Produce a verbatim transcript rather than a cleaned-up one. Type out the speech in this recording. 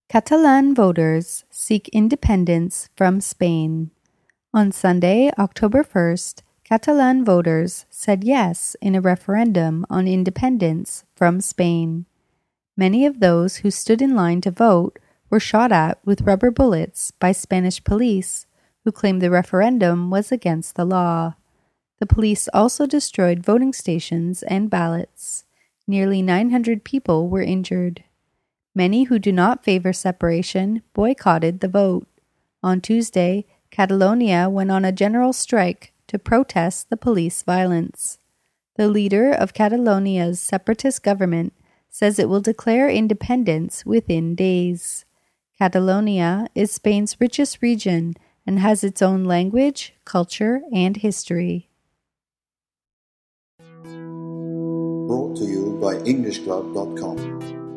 Catalan voters seek independence from Spain. On Sunday, October first, Catalan voters said yes in a referendum on independence from Spain. Many of those who stood in line to vote were shot at with rubber bullets by Spanish police, who claimed the referendum was against the law. The police also destroyed voting stations and ballots. Nearly nine hundred people were injured. Many who do not favor separation boycotted the vote. On Tuesday, Catalonia went on a general strike to protest the police violence. The leader of Catalonia's separatist government says it will declare independence within days. Catalonia is Spain's richest region and has its own language, culture, and history. Brought to you by English Club dot com.